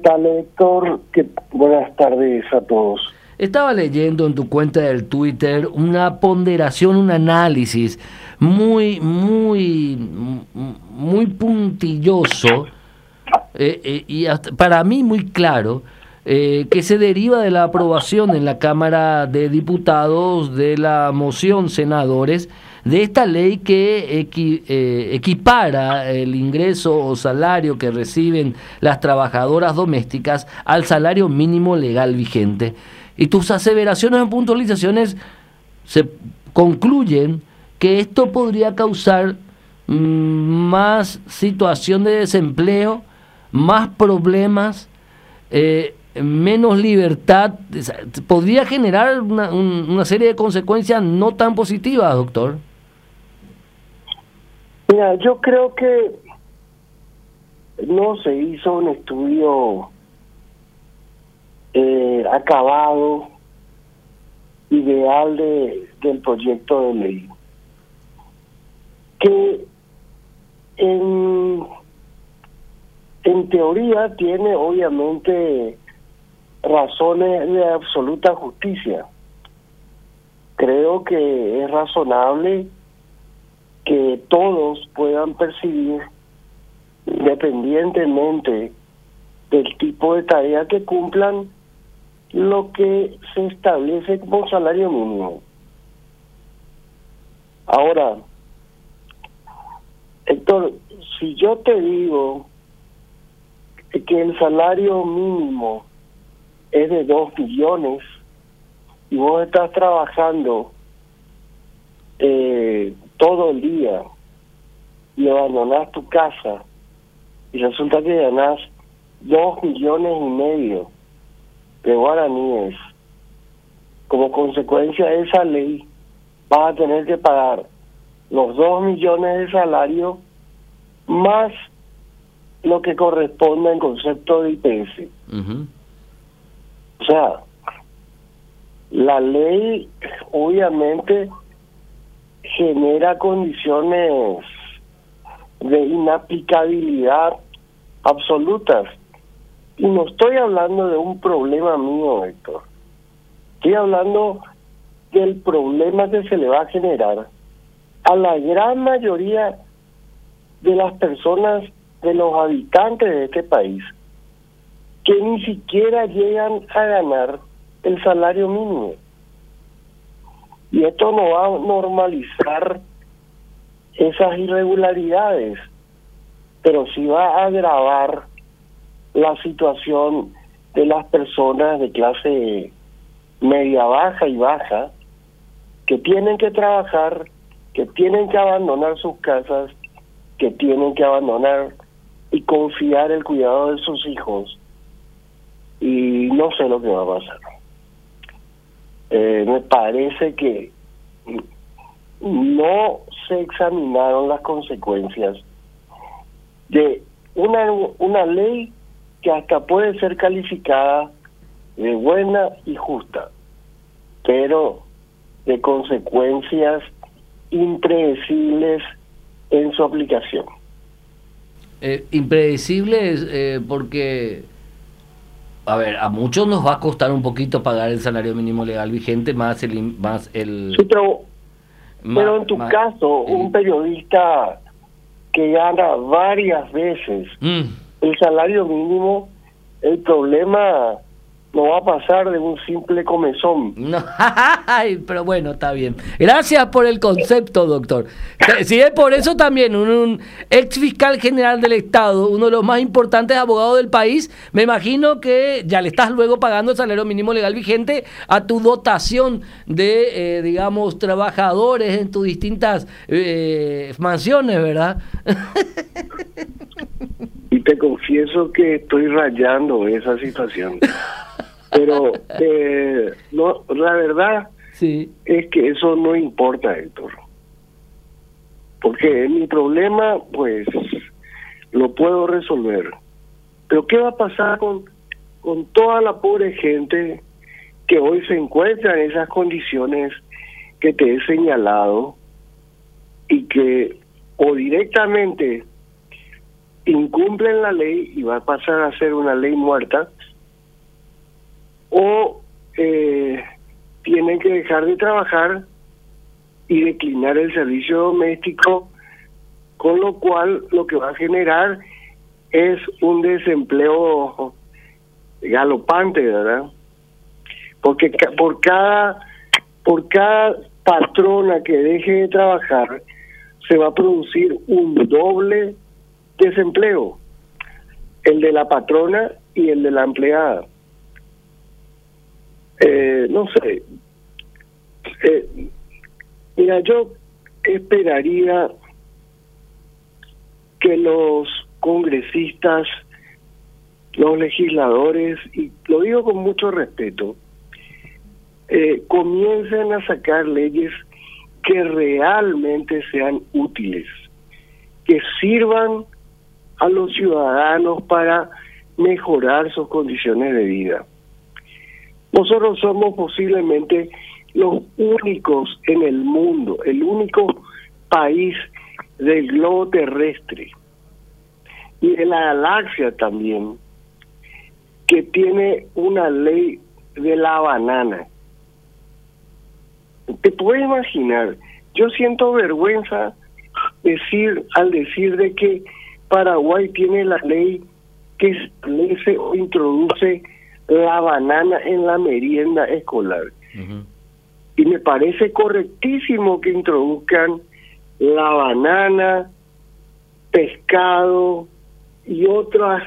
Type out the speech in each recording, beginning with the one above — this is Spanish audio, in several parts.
tal, Héctor? Buenas tardes a todos. Estaba leyendo en tu cuenta del Twitter una ponderación, un análisis muy puntilloso y para mí muy claro, que se deriva de la aprobación en la Cámara de Diputados de la moción Senadores de esta ley que equipara el ingreso o salario que reciben las trabajadoras domésticas al salario mínimo legal vigente. Y tus aseveraciones o puntualizaciones se concluyen que esto podría causar más situación de desempleo, más problemas, menos libertad. Podría generar una serie de consecuencias no tan positivas, doctor. Mira, yo creo que no se hizo un estudio acabado, ideal del proyecto de ley, que en teoría tiene obviamente razones de absoluta justicia. Creo que es razonable que todos puedan percibir, independientemente del tipo de tarea que cumplan, lo que se establece como salario mínimo. Ahora, Héctor, si yo te digo que el salario mínimo es de 2 millones y vos estás trabajando todo el día y abandonás tu casa y resulta que ganás 2,5 millones de guaraníes, como consecuencia de esa ley vas a tener que pagar los 2 millones de salario más lo que corresponde en concepto de IPS. Uh-huh. O sea, la ley obviamente genera condiciones de inaplicabilidad absolutas. Y no estoy hablando de un problema mío, Héctor. Estoy hablando del problema que se le va a generar a la gran mayoría de las personas, de los habitantes de este país, que ni siquiera llegan a ganar el salario mínimo. Y esto no va a normalizar esas irregularidades, pero sí va a agravar la situación de las personas de clase media baja y baja, que tienen que trabajar, que tienen que abandonar sus casas, que tienen que abandonar y confiar el cuidado de sus hijos. Y no sé lo que va a pasar. Me parece que no se examinaron las consecuencias de una ley que hasta puede ser calificada de buena y justa, pero de consecuencias impredecibles en su aplicación. Impredecibles porque, a ver, a muchos nos va a costar un poquito pagar el salario mínimo legal vigente más el Sí, pero en tu caso, un periodista que gana varias veces el salario mínimo, el problema no va a pasar de un simple comezón. No, pero bueno, está bien. Gracias por el concepto, doctor. Si es por eso también un ex fiscal general del Estado, uno de los más importantes abogados del país, me imagino que ya le estás luego pagando el salario mínimo legal vigente a tu dotación de, digamos, trabajadores en tus distintas mansiones, ¿verdad? Y te confieso que estoy rayando esa situación. Pero no, la verdad sí, es que eso no importa, Héctor. Porque mi problema, pues, lo puedo resolver. Pero ¿qué va a pasar con toda la pobre gente que hoy se encuentra en esas condiciones que te he señalado y que o directamente incumplen la ley y va a pasar a ser una ley muerta, o tienen que dejar de trabajar y declinar el servicio doméstico, con lo cual lo que va a generar es un desempleo galopante, ¿verdad? Porque por cada patrona que deje de trabajar se va a producir un doble desempleo, el de la patrona y el de la empleada. No sé, mira, yo esperaría que los congresistas, los legisladores, y lo digo con mucho respeto, comiencen a sacar leyes que realmente sean útiles, que sirvan a los ciudadanos para mejorar sus condiciones de vida. Nosotros somos posiblemente los únicos en el mundo, el único país del globo terrestre y de la galaxia también, que tiene una ley de la banana. ¿Te puedes imaginar? Yo siento vergüenza al decir de que Paraguay tiene la ley que establece o introduce la banana en la merienda escolar. Uh-huh. Y me parece correctísimo que introduzcan la banana, pescado y otros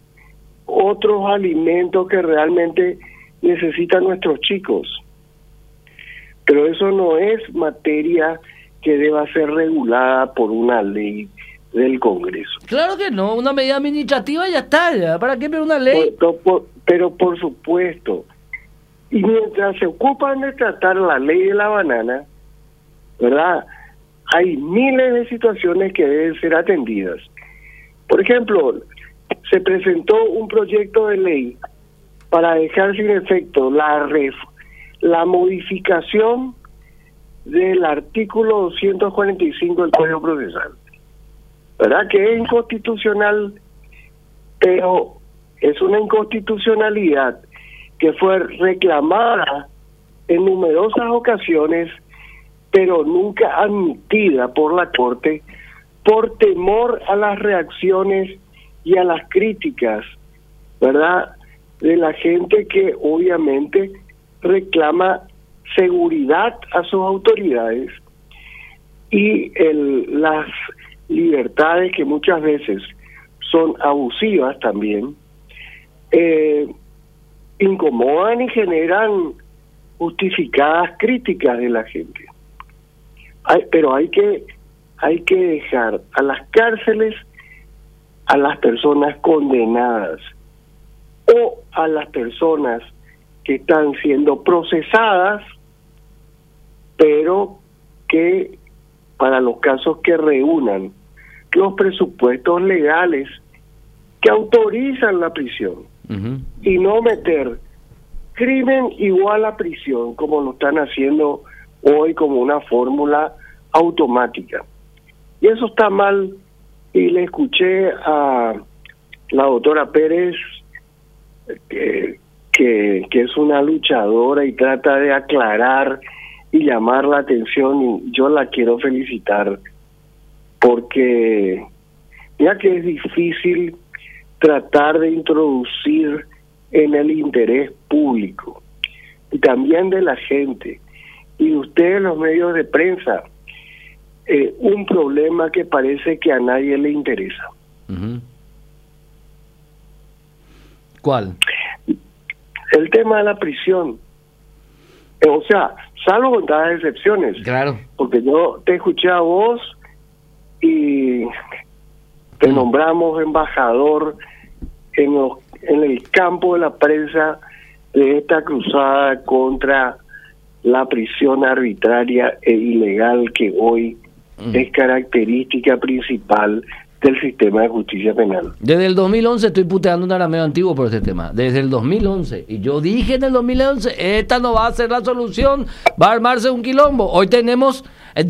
alimentos que realmente necesitan nuestros chicos. Pero eso no es materia que deba ser regulada por una ley del Congreso. Claro que no, una medida administrativa ya está, ya. ¿Para qué una ley? Pero por supuesto. Y mientras se ocupan de tratar la ley de la banana, ¿verdad?, hay miles de situaciones que deben ser atendidas. Por ejemplo, se presentó un proyecto de ley para dejar sin efecto la modificación del artículo 245 del Código Procesal, ¿verdad?, que es inconstitucional, pero es una inconstitucionalidad que fue reclamada en numerosas ocasiones, pero nunca admitida por la Corte, por temor a las reacciones y a las críticas, ¿verdad?, de la gente que obviamente reclama seguridad a sus autoridades y las libertades, que muchas veces son abusivas también, incomodan y generan justificadas críticas de la gente. Pero hay que dejar a las cárceles a las personas condenadas o a las personas que están siendo procesadas, pero que para los casos que reúnan los presupuestos legales que autorizan la prisión, uh-huh, y no meter crimen igual a prisión como lo están haciendo hoy como una fórmula automática. Y eso está mal, y le escuché a la doctora Pérez, que es una luchadora y trata de aclarar y llamar la atención, y yo la quiero felicitar, porque ya que es difícil tratar de introducir en el interés público y también de la gente y de ustedes los medios de prensa un problema que parece que a nadie le interesa. Uh-huh. ¿Cuál? El tema de la prisión. O sea, salvo contadas excepciones. Claro. Porque yo te escuché a vos y te nombramos embajador en el campo de la prensa de esta cruzada contra la prisión arbitraria e ilegal que hoy es característica principal del sistema de justicia penal. Desde el 2011 estoy puteando un arameo antiguo por este tema. Desde el 2011. Y yo dije en el 2011, esta no va a ser la solución, va a armarse un quilombo. Hoy tenemos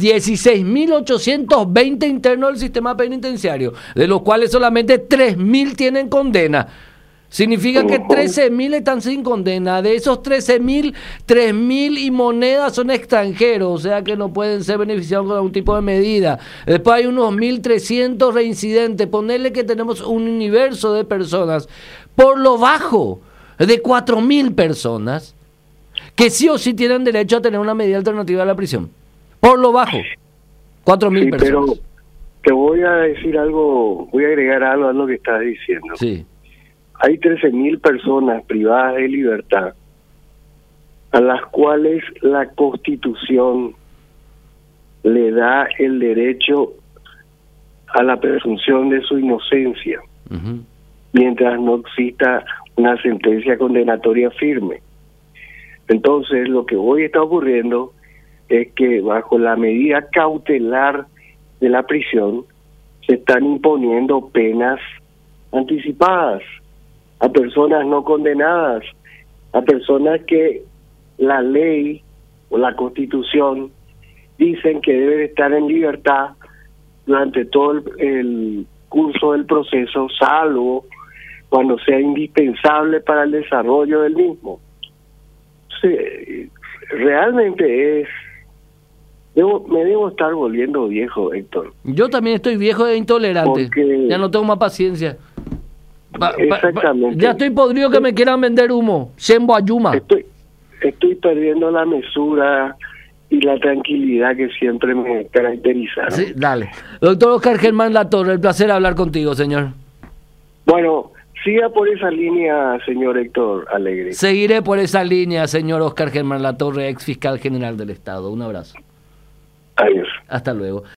16.820 internos del sistema penitenciario, de los cuales solamente 3.000 tienen condena. Significa que 13.000 están sin condena. De esos 13.000, 3.000 y monedas son extranjeros, o sea que no pueden ser beneficiados con algún tipo de medida. Después hay unos 1.300 reincidentes. Ponerle que tenemos un universo de personas por lo bajo de 4.000 personas que sí o sí tienen derecho a tener una medida alternativa a la prisión. Por lo bajo, 4.000 personas. Pero te voy a decir algo, voy a agregar algo a lo que estás diciendo. Sí. Hay 13.000 personas privadas de libertad a las cuales la Constitución le da el derecho a la presunción de su inocencia, mientras no exista una sentencia condenatoria firme. Entonces, lo que hoy está ocurriendo es que bajo la medida cautelar de la prisión se están imponiendo penas anticipadas a personas no condenadas, a personas que la ley o la Constitución dicen que deben estar en libertad durante todo el curso del proceso, salvo cuando sea indispensable para el desarrollo del mismo. Sí, realmente me debo estar volviendo viejo, Héctor. Yo también estoy viejo e intolerante. Porque ya no tengo más paciencia. Exactamente. Ya estoy podrido que me quieran vender humo. Sembo Ayuma. Estoy perdiendo la mesura y la tranquilidad que siempre me caracterizaron. Sí, dale. Doctor Oscar Germán Latorre, el placer hablar contigo, señor. Bueno, siga por esa línea, señor Héctor Alegre. Seguiré por esa línea, señor Oscar Germán Latorre, ex fiscal general del Estado. Un abrazo. Adiós. Hasta luego.